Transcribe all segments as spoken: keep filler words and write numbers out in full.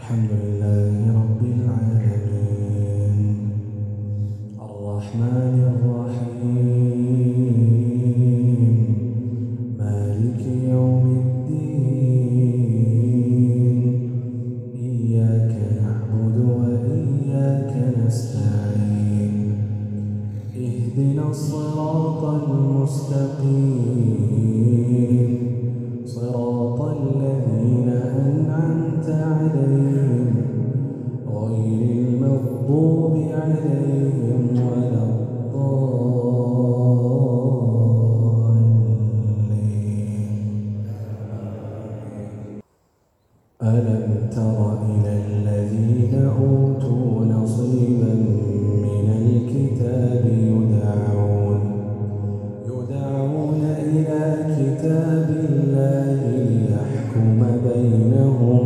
الحمد لله رب العالمين الرحمن الرحيم مالك يوم الدين إياك نعبد وإياك نستعين اهدنا الصراط المستقيم صراط الذين أنعمت عليهم غير المغضوب عليهم ولا الضالين. ألم تر إلى الذين أوتوا نصيبا من الكتاب يدعون يدعون إلى كتاب الله ليحكم بينهم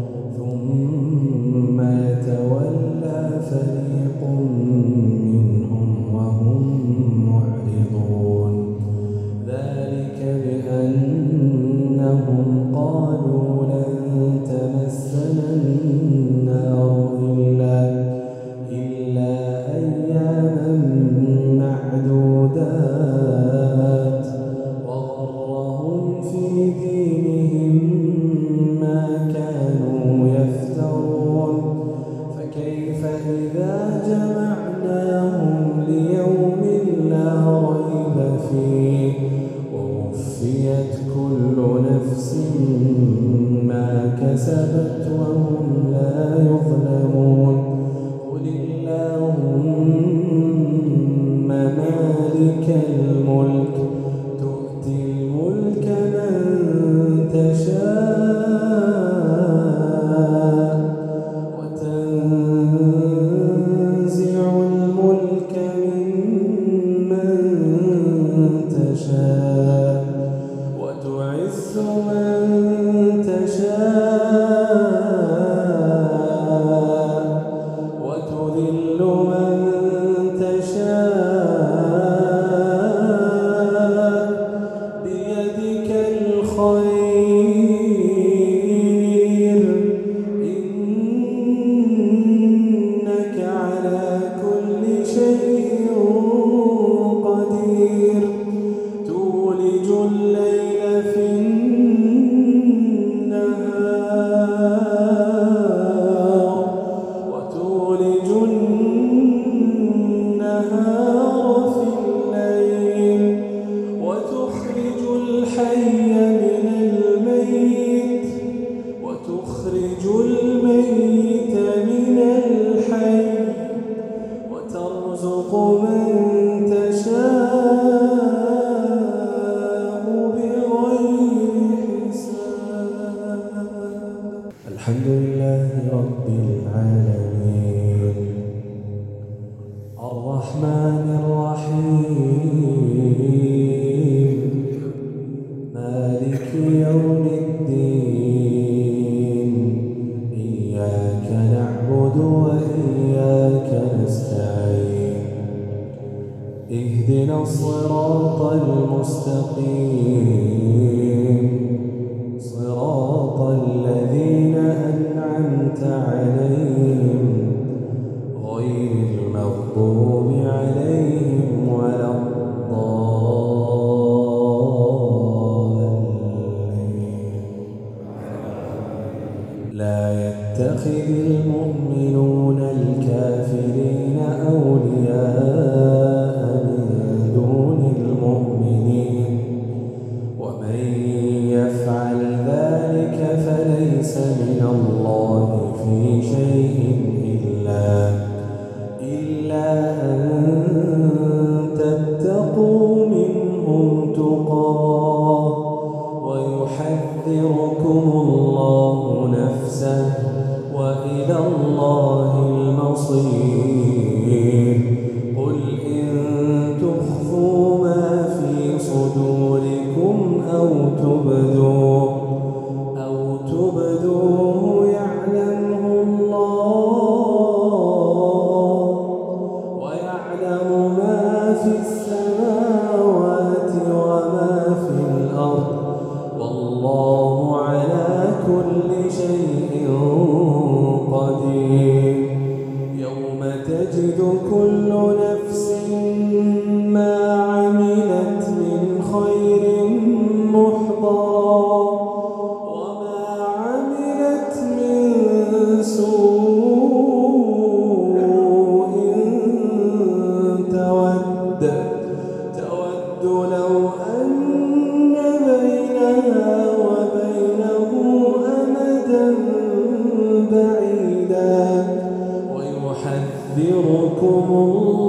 ثم يتولى فريق منهم وهم معرضون ذلك بأنهم قالوا لن تمسنا النار إلا إلا أياما معدودات وغرهم في دينهم ما كانوا يفترون فكيف إذا جمعناهم ليوم لا ريب فيه ووفيت كل نفس ما كسبت وهم لا يظلمون قل اللهم مالك الملك تؤتي الملك من تشاء وتنزع الملك ممن تشاء وتعز من تشاء وتذل من تشاء بيدك الخير إنك على كل شيء قدير تولج الليل في النهار وتولج النهار في الليل وتخرج الحي من الميت وتخرج الميت من الحي وترزق من تشاء بغير حساب. الحمد لله رب العالمين الرحمن الرحيم مالك يوم الدين إياك نعبد وإياك نستعين اهدنا الصراط المستقيم صراط الذين أنعمت عليهم غير المغضوب عليهم ولا الضالين. لا يتخذ المؤمنون الكافرين أولياء من دون المؤمنين ومن يفعل ذلك فليس من الله في شيء إلا إلا أن تتقوا منهم تقاه ويحذركم الله نفسه وإلى الله المصير قل إن تخفوا ما في صدوركم أو تبدوه أو تبدوه يعلمه الله ويعلم ما في السماوات وما في الأرض والله على كل شيء يحذركم الله